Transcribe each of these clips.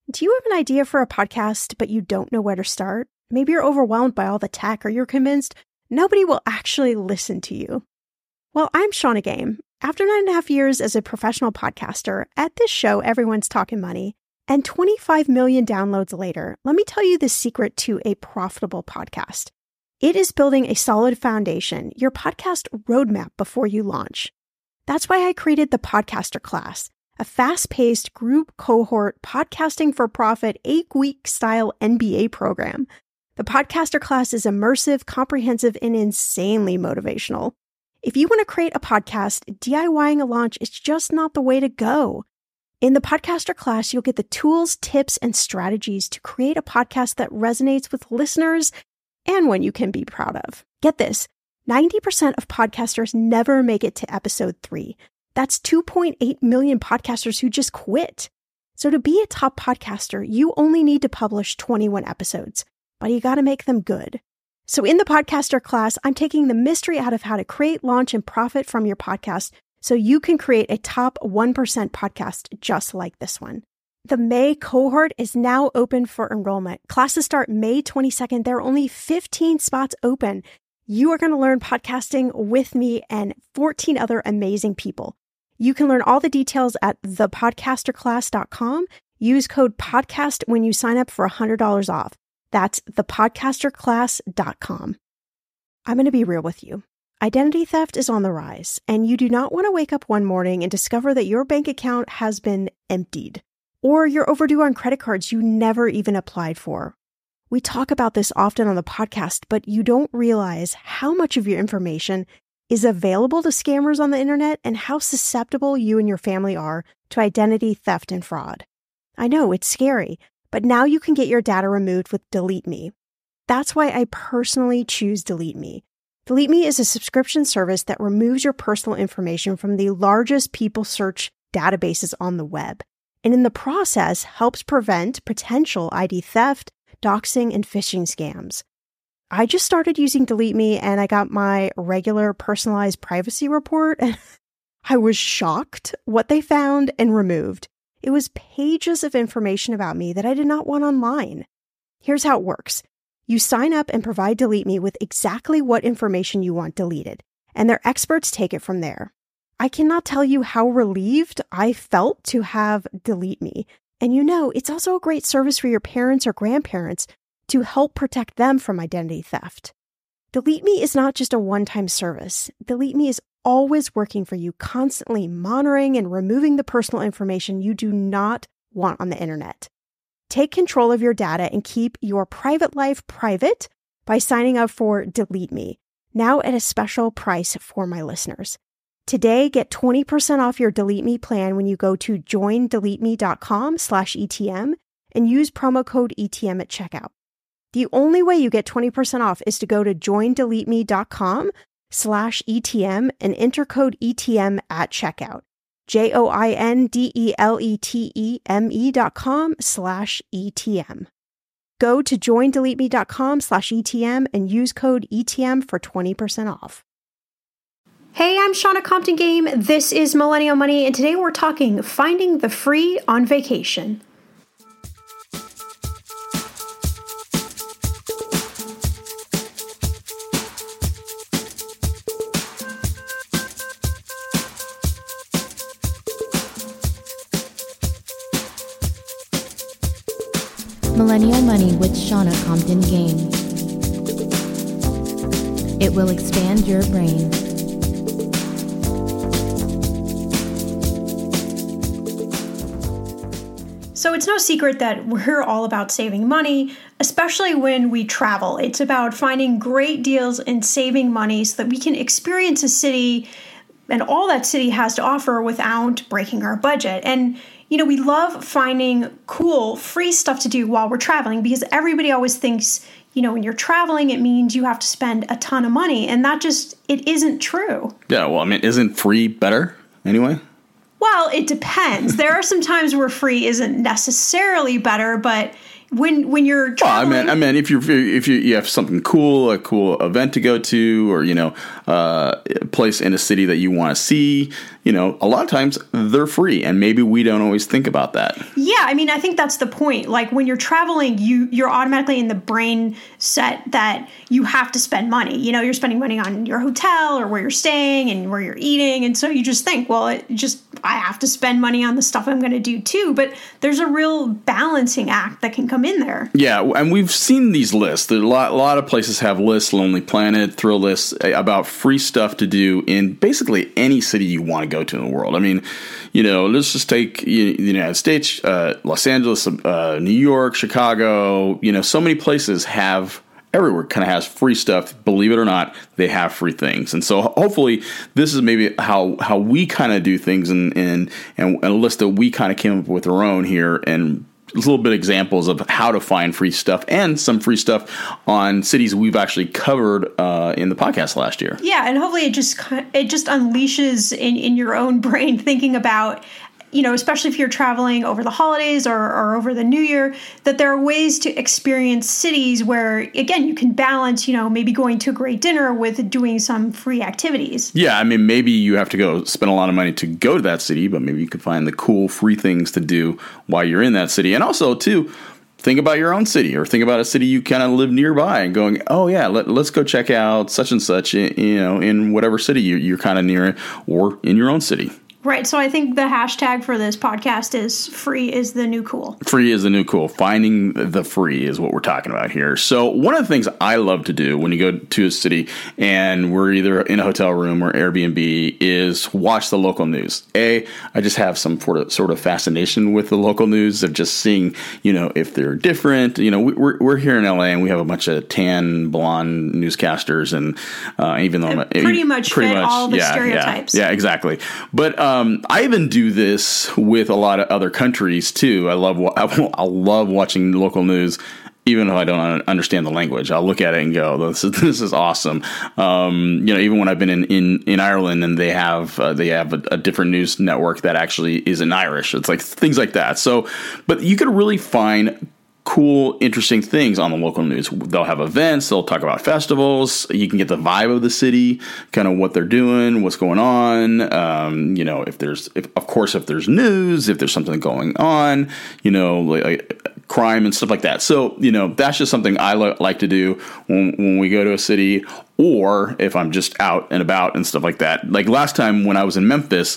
Do you have an idea for a podcast, but you don't know where to start? Maybe you're overwhelmed by all the tech, or you're convinced nobody will actually listen to you. Well, I'm Shannah Game. After 9.5 years as a professional podcaster, at this show, everyone's talking money, and 25 million downloads later, let me tell you the secret to a profitable podcast. It is building a solid foundation, your podcast roadmap before you launch. That's why I created the Podcaster Class, a fast-paced group cohort podcasting for profit 8-week style MBA program. The Podcaster Class is immersive, comprehensive, and insanely motivational. If you want to create a podcast, DIYing a launch is just not the way to go. In the Podcaster Class, you'll get the tools, tips, and strategies to create a podcast that resonates with listeners and one you can be proud of. Get this, 90% of podcasters never make it to episode 3. That's 2.8 million podcasters who just quit. So to be a top podcaster, you only need to publish 21 episodes, but you got to make them good. So in the Podcaster Class, I'm taking the mystery out of how to create, launch, and profit from your podcast so you can create a top 1% podcast just like this one. The May cohort is now open for enrollment. Classes start May 22nd. There are only 15 spots open. You are going to learn podcasting with me and 14 other amazing people. You can learn all the details at thepodcasterclass.com. Use code PODCAST when you sign up for $100 off. That's thepodcasterclass.com. I'm going to be real with you. Identity theft is on the rise, and you do not want to wake up one morning and discover that your bank account has been emptied, or you're overdue on credit cards you never even applied for. We talk about this often on the podcast, but you don't realize how much of your information is available to scammers on the internet and how susceptible you and your family are to identity theft and fraud. I know, it's scary, but now you can get your data removed with Delete Me. That's why I personally choose Delete Me. Delete Me is a subscription service that removes your personal information from the largest people search databases on the web, and in the process helps prevent potential ID theft, doxing, and phishing scams. I just started using Delete Me and I got my regular personalized privacy report and I was shocked what they found and removed. It was pages of information about me that I did not want online. Here's how it works. You sign up and provide Delete Me with exactly what information you want deleted, and their experts take it from there. I cannot tell you how relieved I felt to have Delete Me. And it's also a great service for your parents or grandparents to help protect them from identity theft. Delete Me is not just a one-time service. Delete Me is always working for you, constantly monitoring and removing the personal information you do not want on the internet. Take control of your data and keep your private life private by signing up for Delete Me, now at a special price for my listeners. Today, get 20% off your Delete Me plan when you go to joindeleteme.com/ETM and use promo code ETM at checkout. The only way you get 20% off is to go to joindeleteme.com/ETM and enter code ETM at checkout. joindeleteme.com/ETM. Go to joindeleteme.com/ETM and use code ETM for 20% off. Hey, I'm Shannah Compton Game. This is Millennial Money, and today we're talking finding the free on vacation. Millennial Money with Shannah Compton Game. It will expand your brain. So it's no secret that we're all about saving money, especially when we travel. It's about finding great deals and saving money so that we can experience a city and all that city has to offer without breaking our budget. And we love finding cool, free stuff to do while we're traveling because everybody always thinks, when you're traveling, it means you have to spend a ton of money. And it isn't true. Yeah, well, isn't free better anyway? Well, it depends. There are some times where free isn't necessarily better, but when you're traveling, well, I meant if you have something cool, a cool event to go to, or place in a city that you want to see, you know, a lot of times they're free, and maybe we don't always think about that. Yeah, I mean, I think that's the point. Like when you're traveling, you're automatically in the brain set that you have to spend money. You know, you're spending money on your hotel or where you're staying and where you're eating, and so you just think, well, I have to spend money on the stuff I'm going to do too. But there's a real balancing act that can come in there. Yeah, and we've seen these lists. A lot of places have lists, Lonely Planet, Thrill lists, about free stuff to do in basically any city you want to go to in the world. I mean, you know, let's just take the United States, Los Angeles, New York, Chicago. You know, so many places have, everywhere kind of has free stuff. Believe it or not, they have free things. And so hopefully this is maybe how we kind of do things, and a list that we kind of came up with our own here, and a little bit examples of how to find free stuff, and some free stuff on cities we've actually covered in the podcast last year. Yeah, and hopefully it just unleashes in your own brain thinking about, you know, especially if you're traveling over the holidays or over the New Year, that there are ways to experience cities where, again, you can balance, you know, maybe going to a great dinner with doing some free activities. Yeah, I mean, maybe you have to go spend a lot of money to go to that city, but maybe you can find the cool free things to do while you're in that city. And also, too, think about your own city, or think about a city you kind of live nearby and going, oh, yeah, let's go check out such and such, you know, in whatever city you're kind of near, or in your own city. Right. So I think the hashtag for this podcast is free is the new cool. Free is the new cool. Finding the free is what we're talking about here. So one of the things I love to do when you go to a city and we're either in a hotel room or Airbnb is watch the local news. I just have some sort of fascination with the local news of just seeing, you know, if they're different. You know, we're here in LA and we have a bunch of tan, blonde newscasters, and even though pretty much all the stereotypes. Yeah, exactly. But I even do this with a lot of other countries too. I love watching local news, even if I don't understand the language. I'll look at it and go, "This is awesome." You know, even when I've been in Ireland, and they have a different news network that actually is in Irish. It's like things like that. So, but you could really find cool, interesting things on the local news. They'll have events. They'll talk about festivals. You can get the vibe of the city, kind of what they're doing, what's going on. You know, if there's news, if there's something going on, you know, like crime and stuff like that. So, you know, that's just something I like to do when we go to a city, or if I'm just out and about and stuff like that. Like last time when I was in Memphis,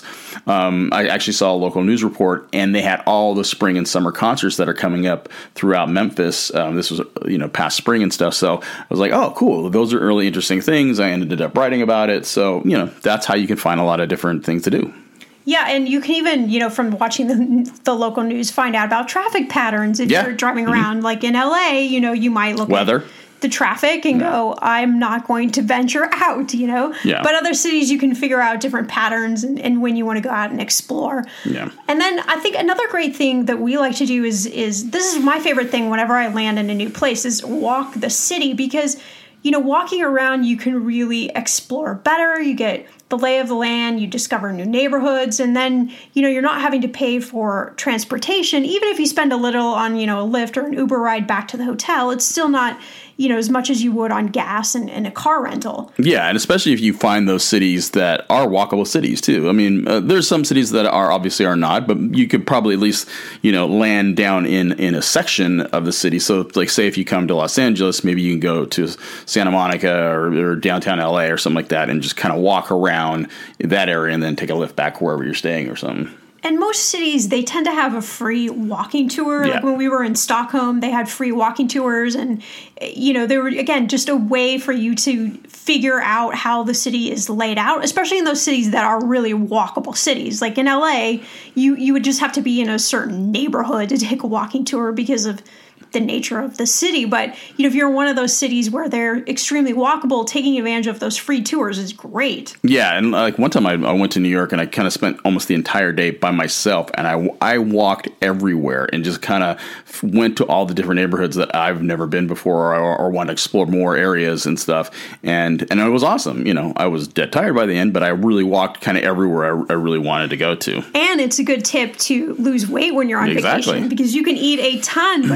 I actually saw a local news report, and they had all the spring and summer concerts that are coming up throughout Memphis. This was, you know, past spring and stuff. So I was like, oh, cool. Those are really interesting things. I ended up writing about it. So, you know, that's how you can find a lot of different things to do. Yeah, and you can even, you know, from watching the local news, find out about traffic patterns if you're driving around. Like in LA, you know, you might look weather, the traffic, and go, I'm not going to venture out, you know. Yeah. But other cities, you can figure out different patterns and when you want to go out and explore. Yeah. And then I think another great thing that we like to do is this is my favorite thing whenever I land in a new place, is walk the city, because, you know, walking around, you can really explore better. You get the lay of the land, you discover new neighborhoods, and then, you know, you're not having to pay for transportation. Even if you spend a little on, you know, a Lyft or an Uber ride back to the hotel, it's still not, you know, as much as you would on gas and a car rental. Yeah, and especially if you find those cities that are walkable cities too. I mean, there's some cities that are not, but you could probably at least, you know, land down in a section of the city. So, like, say if you come to Los Angeles, maybe you can go to Santa Monica or downtown LA or something like that, and just kind of walk around that area and then take a lift back wherever you're staying or something. And most cities, they tend to have a free walking tour. Yeah. Like when we were in Stockholm, they had free walking tours. And, you know, they were, again, just a way for you to figure out how the city is laid out, especially in those cities that are really walkable cities. Like in LA, you would just have to be in a certain neighborhood to take a walking tour because of the nature of the city. But, you know, if you're in one of those cities where they're extremely walkable, taking advantage of those free tours is great. Yeah, and like one time I went to New York, and I kind of spent almost the entire day by myself, and I walked everywhere and just kind of went to all the different neighborhoods that I've never been before, or want to explore more areas and stuff. And it was awesome. You know, I was dead tired by the end, but I really walked kind of everywhere I really wanted to go to. And it's a good tip to lose weight when you're on vacation, because you can eat a ton, but if you're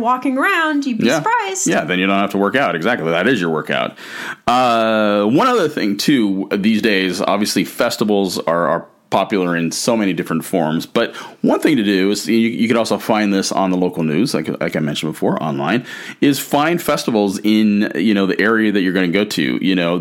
walking around, you'd be surprised. Yeah, then you don't have to work out. Exactly. That is your workout. One other thing, too, these days, obviously festivals are popular in so many different forms. But one thing to do is you could also find this on the local news, like I mentioned before, online, is find festivals in, the area that you're going to go to.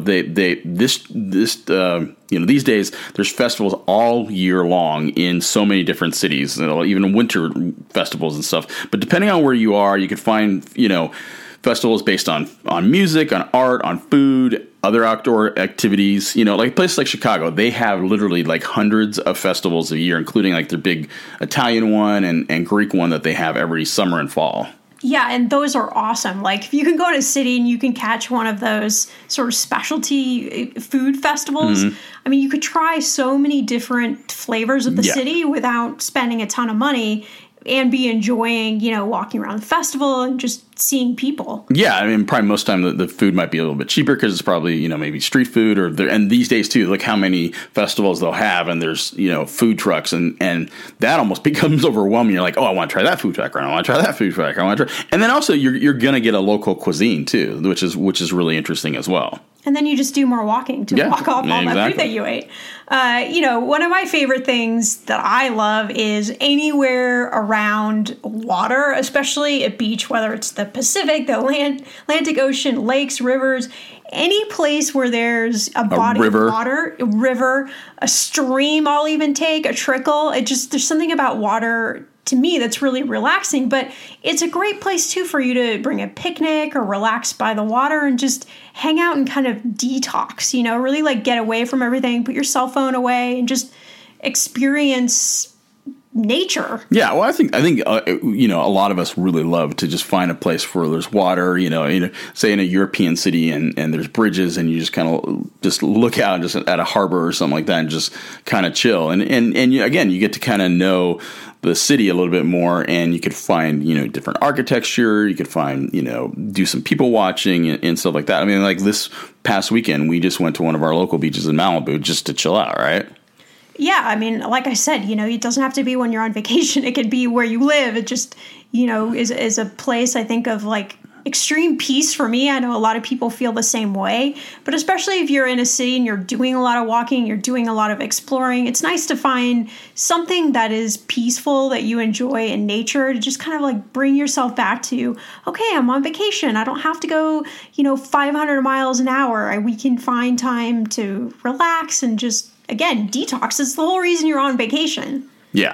These days there's festivals all year long in so many different cities, even winter festivals and stuff. But depending on where you are, you could find, festivals based on music, on art, on food, other outdoor activities. Like places like Chicago, they have literally like hundreds of festivals a year, including like their big Italian one and Greek one that they have every summer and fall. Yeah, and those are awesome. Like, if you can go to a city and you can catch one of those sort of specialty food festivals, I mean, you could try so many different flavors of the city without spending a ton of money and be enjoying, walking around the festival and just seeing people. Yeah, I mean, probably most of the time the food might be a little bit cheaper because it's probably, maybe street food and these days too, look how many festivals they'll have and there's, food trucks and that almost becomes overwhelming. You're like, oh, I want to try that food truck, or I want to try that food truck, I want to try. And then also you're going to get a local cuisine too, which is really interesting as well. And then you just do more walking to walk off all that food that you ate. One of my favorite things that I love is anywhere around water, especially a beach, whether it's the Pacific, the Atlantic Ocean, lakes, rivers, any place where there's a body of water, a river, a stream, I'll even take, a trickle. There's something about water to me that's really relaxing, but it's a great place too for you to bring a picnic or relax by the water and just hang out and kind of detox, really like get away from everything, put your cell phone away and just experience nature. Yeah, well, I think a lot of us really love to just find a place where there's water, say in a European city and there's bridges and you just kind of just look out just at a harbor or something like that and just kind of chill. And again, you get to kind of know the city a little bit more, and you could find, different architecture. You could find, do some people watching and stuff like that. I mean, like this past weekend, we just went to one of our local beaches in Malibu just to chill out, right? Yeah, I mean, like I said, it doesn't have to be when you're on vacation. It could be where you live. It just, is a place I think of like extreme peace for me. I know a lot of people feel the same way, but especially if you're in a city and you're doing a lot of walking, you're doing a lot of exploring, it's nice to find something that is peaceful, that you enjoy in nature, to just kind of like bring yourself back to, okay, I'm on vacation. I don't have to go, 500 miles an hour. We can find time to relax and just, again, detox. It's the whole reason you're on vacation. Yeah.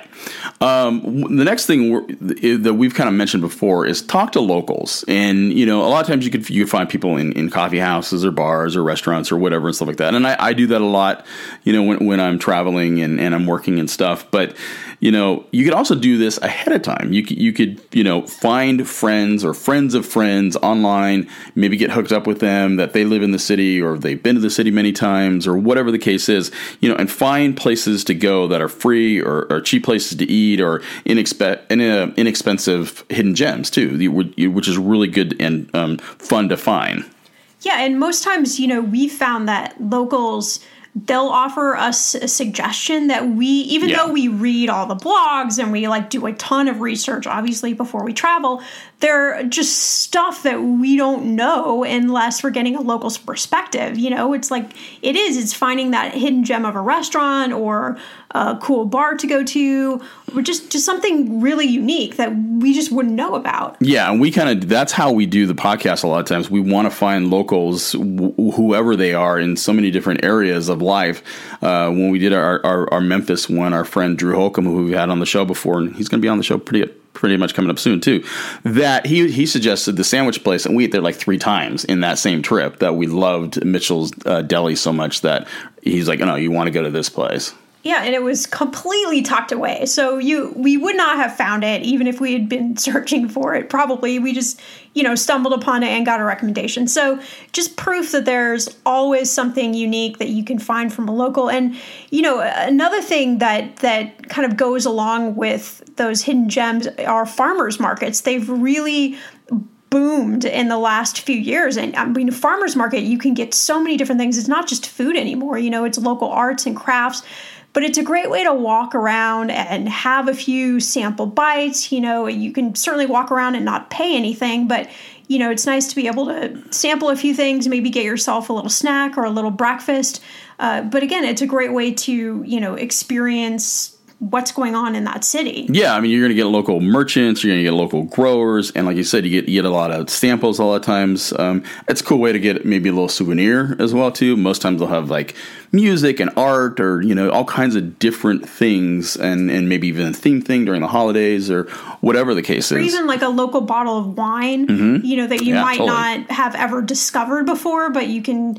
The next thing that we've kind of mentioned before is talk to locals. And, a lot of times you could find people in coffee houses or bars or restaurants or whatever and stuff like that. And I do that a lot, when I'm traveling and I'm working and stuff. But, you could also do this ahead of time. You could find friends or friends of friends online, maybe get hooked up with them that they live in the city or they've been to the city many times or whatever the case is, and find places to go that are free or cheap places to eat or inexpensive hidden gems too, which is really good and fun to find. Yeah, and most times, we found that locals, they'll offer us a suggestion that even though we read all the blogs and we like do a ton of research, obviously, before we travel, they're just stuff that we don't know unless we're getting a local's perspective. It's finding that hidden gem of a restaurant or a cool bar to go to, or just something really unique that we just wouldn't know about. Yeah, and that's how we do the podcast a lot of times. We want to find locals, whoever they are, in so many different areas of life. When we did our Memphis one, our friend Drew Holcomb, who we've had on the show before, and he's going to be on the show pretty much coming up soon too, that he suggested the sandwich place, and we ate there like 3 times in that same trip, that we loved Mitchell's Deli so much that he's like, no, you want to go to this place. Yeah, and it was completely tucked away. So we would not have found it even if we had been searching for it. Probably we just, stumbled upon it and got a recommendation. So just proof that there's always something unique that you can find from a local. And, another thing that kind of goes along with those hidden gems are farmers markets. They've really boomed in the last few years. And I mean, farmers market, you can get so many different things. It's not just food anymore. It's local arts and crafts. But it's a great way to walk around and have a few sample bites. You can certainly walk around and not pay anything, but it's nice to be able to sample a few things, maybe get yourself a little snack or a little breakfast. But again, it's a great way to, experience what's going on in that city. Yeah, I mean, you're going to get local merchants, you're going to get local growers, and like you said, you get a lot of samples a lot of times. It's a cool way to get maybe a little souvenir as well, too. Most times they'll have like music and art or, all kinds of different things and maybe even a theme thing during the holidays or whatever the case is. Or even like a local bottle of wine, that you might not have ever discovered before, but you can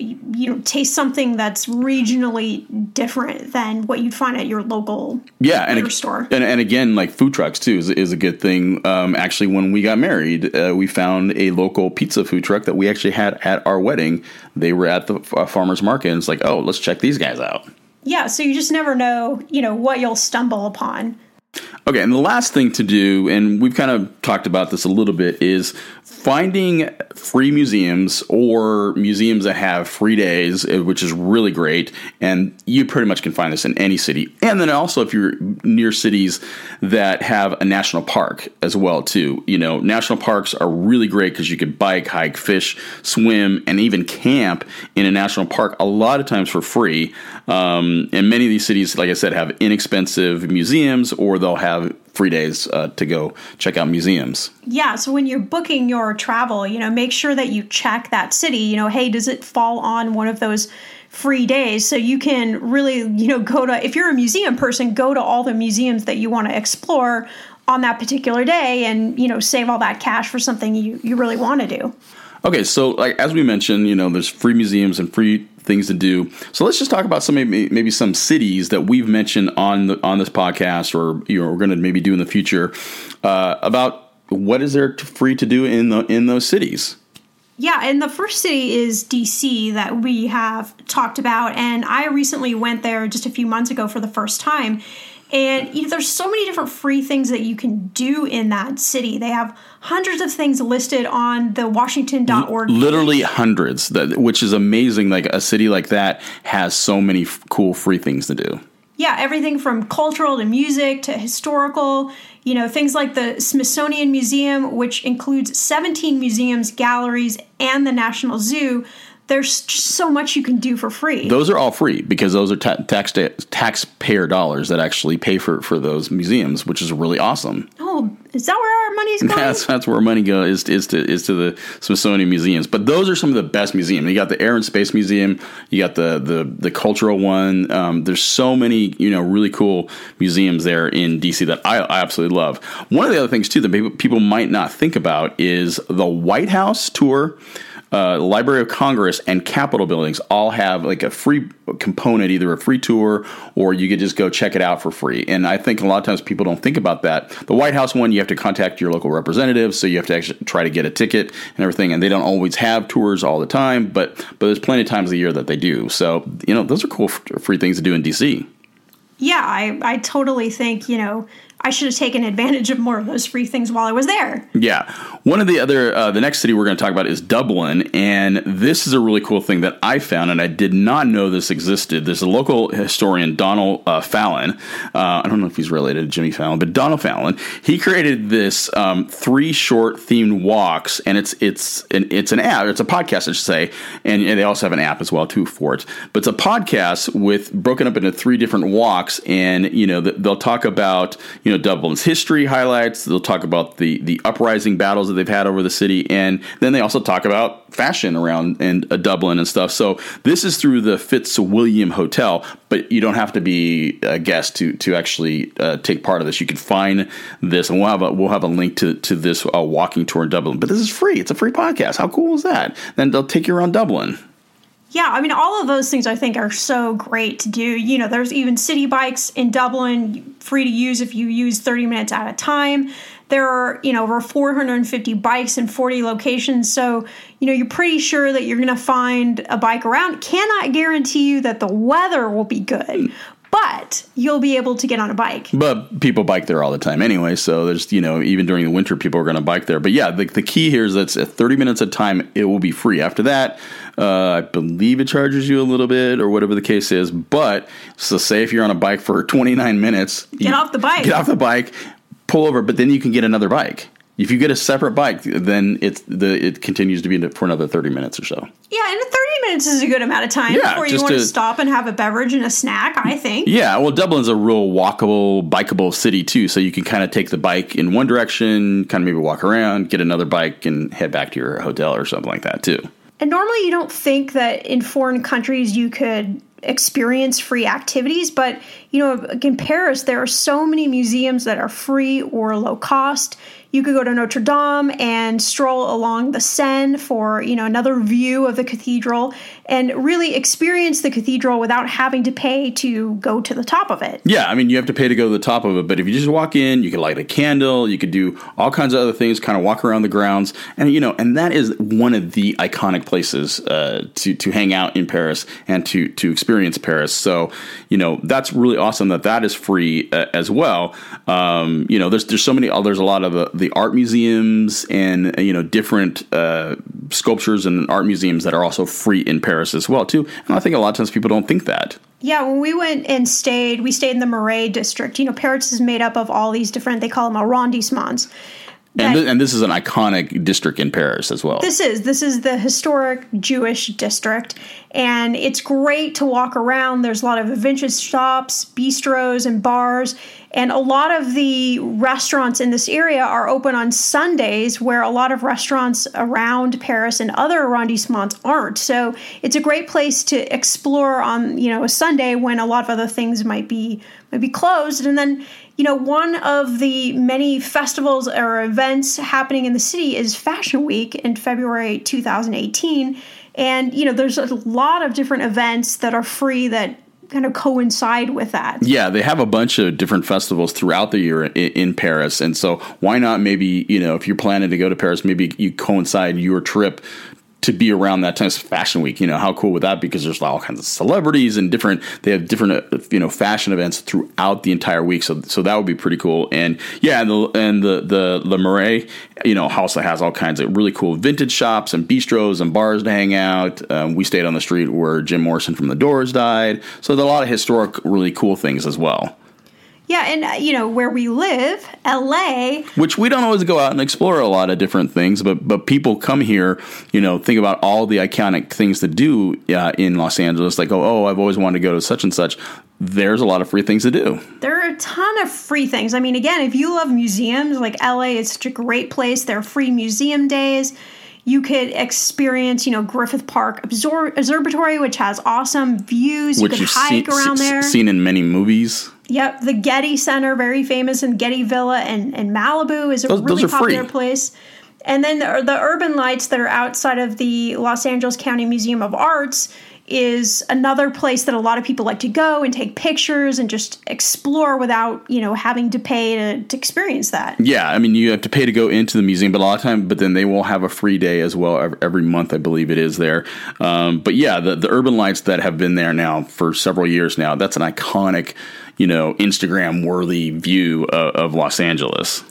taste something that's regionally different than what you'd find at your local liquor store. And again, like food trucks too is a good thing. Actually, when we got married, we found a local pizza food truck that we actually had at our wedding. They were at the farmer's market, and it's like, oh, let's check these guys out. Yeah, so you just never know, what you'll stumble upon. Okay, and the last thing to do, and we've kind of talked about this a little bit, is finding free museums or museums that have free days, which is really great. And you pretty much can find this in any city. And then also if you're near cities that have a national park as well, too. National parks are really great because you could bike, hike, fish, swim, and even camp in a national park a lot of times for free. And many of these cities, like I said, have inexpensive museums, or they'll have free days to go check out museums. Yeah, so when you're booking your travel, make sure that you check that city. Hey, does it fall on one of those free days? So you can really, go to, if you're a museum person, go to all the museums that you want to explore on that particular day and, save all that cash for something you really want to do. Okay, so like as we mentioned, there's free museums and free things to do. So let's just talk about maybe some cities that we've mentioned on this podcast, or we're going to maybe do in the future, about what is there free to do in those cities. Yeah, and the first city is DC that we have talked about, and I recently went there just a few months ago for the first time. And there's so many different free things that you can do in that city. They have hundreds of things listed on the Washington.org page. Literally hundreds, which is amazing. Like a city like that has so many cool free things to do. Yeah, everything from cultural to music to historical, things like the Smithsonian Museum, which includes 17 museums, galleries, and the National Zoo. There's just so much you can do for free. Those are all free because those are taxpayer dollars that actually pay for those museums, which is really awesome. Oh, is that where our money's going? That's where our money goes is to the Smithsonian museums. But those are some of the best museums. You got the Air and Space Museum. You got the cultural one. There's so many really cool museums there in DC that I absolutely love. One of the other things too that people might not think about is the White House tour. Library of Congress and Capitol buildings all have like a free component, either a free tour or you could just go check it out for free. And I think a lot of times people don't think about that. The White House one, you have to contact your local representative, so you have to actually try to get a ticket and everything. And they don't always have tours all the time, but there's plenty of times a year that they do. So, those are cool free things to do in D.C. Yeah, I totally think, I should have taken advantage of more of those free things while I was there. Yeah. One of the other, the next city we're going to talk about is Dublin. And this is a really cool thing that I found, and I did not know this existed. There's a local historian, Donald Fallon. I don't know if he's related to Jimmy Fallon, but Donald Fallon. He created this 3 short themed walks, and it's an app. It's a podcast, I should say. And they also have an app as well, too, for it. But it's a podcast broken up into 3 different walks. And, they'll talk about, Dublin's history highlights. They'll talk about the uprising battles that they've had over the city, and then they also talk about fashion around Dublin and stuff. So this is through the Fitzwilliam Hotel, but you don't have to be a guest to actually take part of this. You can find this, and we'll have a link to this walking tour in Dublin. But this is free. It's a free podcast. How cool is that? Then they'll take you around Dublin. Yeah, I mean, all of those things I think are so great to do. There's even city bikes in Dublin, free to use if you use 30 minutes at a time. There are, over 450 bikes in 40 locations. So, you're pretty sure that you're going to find a bike around. Cannot guarantee you that the weather will be good. but you'll be able to get on a bike. But people bike there all the time anyway, so there's, even during the winter, people are going to bike there. But yeah, the key here is that at 30 minutes at a time, it will be free. After that, I believe it charges you a little bit or whatever the case is. But so say if you're on a bike for 29 minutes, get off the bike, pull over, but then you can get another bike. If you get a separate bike, then it continues to be for another 30 minutes or so. Yeah, and 30 minutes is a good amount of time before you want to stop and have a beverage and a snack, I think. Yeah, well, Dublin's a real walkable, bikeable city, too, so you can kind of take the bike in one direction, kind of maybe walk around, get another bike, and head back to your hotel or something like that, too. And normally you don't think that in foreign countries you could experience free activities, but in Paris there are so many museums that are free or low cost. You could go to Notre Dame and stroll along the Seine for another view of the cathedral and really experience the cathedral without having to pay to go to the top of it. Yeah, I mean, you have to pay to go to the top of it, but if you just walk in, you can light a candle, you could do all kinds of other things, kind of walk around the grounds, and and that is one of the iconic places to hang out in Paris and to experience Paris. So that's really awesome that is free as well. There's so many. There's a lot of the art museums and different sculptures and art museums that are also free in Paris as well too. And I think a lot of times people don't think that. Yeah, when we went and we stayed in the Marais district. Paris is made up of all these different, they call them arrondissements. And this is an iconic district in Paris as well. This is the historic Jewish district, and it's great to walk around. There's a lot of vintage shops, bistros, and bars, and a lot of the restaurants in this area are open on Sundays, where a lot of restaurants around Paris and other arrondissements aren't. So it's a great place to explore on a Sunday when a lot of other things might be closed. And then one of the many festivals or events happening in the city is Fashion Week in February 2018. And, there's a lot of different events that are free that kind of coincide with that. Yeah, they have a bunch of different festivals throughout the year in Paris. And so why not maybe, if you're planning to go to Paris, maybe you coincide your trip to be around that time of Fashion Week. How cool would that be? Because there's all kinds of celebrities and they have different fashion events throughout the entire week. So that would be pretty cool. And yeah, the Le Marais, also has all kinds of really cool vintage shops and bistros and bars to hang out. We stayed on the street where Jim Morrison from The Doors died. So there's a lot of historic, really cool things as well. Yeah, and, where we live, L.A. Which we don't always go out and explore a lot of different things, but people come here, think about all the iconic things to do in Los Angeles. Like, I've always wanted to go to such and such. There's a lot of free things to do. There are a ton of free things. I mean, again, if you love museums, like L.A. is such a great place. There are free museum days. You could experience, Griffith Park Observatory, which has awesome views. You could hike around there. Seen in many movies. Yep, the Getty Center, very famous in Getty Villa and Malibu, is a really popular place. And then the Urban Lights that are outside of the Los Angeles County Museum of Arts is another place that a lot of people like to go and take pictures and just explore without, having to pay to experience that. Yeah, I mean, you have to pay to go into the museum, but a lot of time, but then they will have a free day as well every month, I believe it is there. But yeah, the Urban Lights that have been there now for several years now, that's an iconic, Instagram-worthy view of Los Angeles.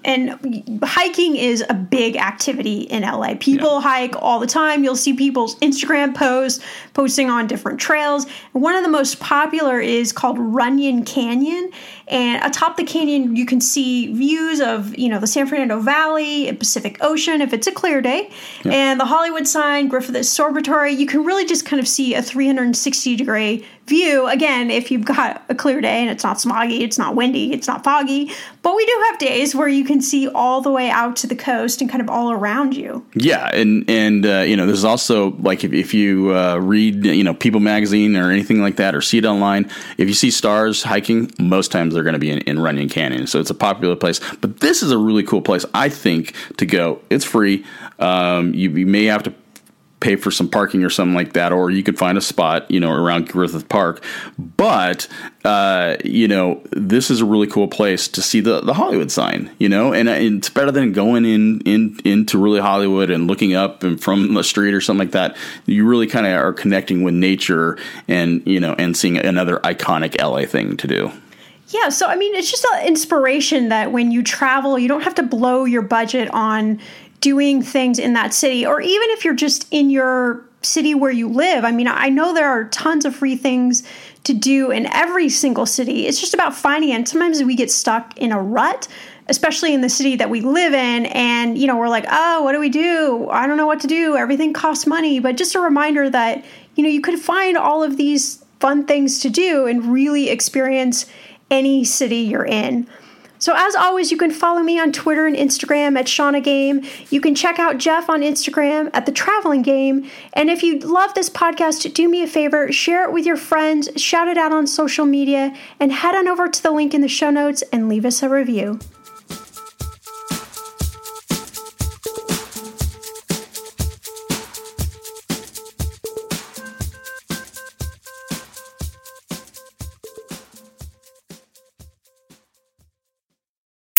And hiking is a big activity in LA. People hike all the time. You'll see people's Instagram posts posting on different trails. And one of the most popular is called Runyon Canyon. And atop the canyon, you can see views of, the San Fernando Valley and Pacific Ocean if it's a clear day. Yeah. And the Hollywood sign, Griffith Observatory. You can really just kind of see a 360-degree view. Again, if you've got a clear day and it's not smoggy, it's not windy, it's not foggy. But we do have days where you can see all the way out to the coast and kind of all around you. Yeah, and there's also, like, if you read, People Magazine or anything like that, or see it online, if you see stars hiking, most times they're going to be in Runyon Canyon. So it's a popular place. But this is a really cool place, I think, to go. It's free. You may have to pay for some parking or something like that, or you could find a spot, around Griffith Park. But, this is a really cool place to see the Hollywood sign, and it's better than going into really Hollywood and looking up and from the street or something like that. You really kind of are connecting with nature and seeing another iconic LA thing to do. Yeah, so it's just an inspiration that when you travel, you don't have to blow your budget on doing things in that city, or even if you're just in your city where you live. I know there are tons of free things to do in every single city. It's just about finding it. And sometimes we get stuck in a rut, especially in the city that we live in. And, we're like, oh, what do we do? I don't know what to do. Everything costs money. But just a reminder that, you could find all of these fun things to do and really experience any city you're in. So as always, you can follow me on Twitter and Instagram at Shauna Game. You can check out Jeff on Instagram at The Traveling Game. And if you love this podcast, do me a favor, share it with your friends, shout it out on social media, and head on over to the link in the show notes and leave us a review.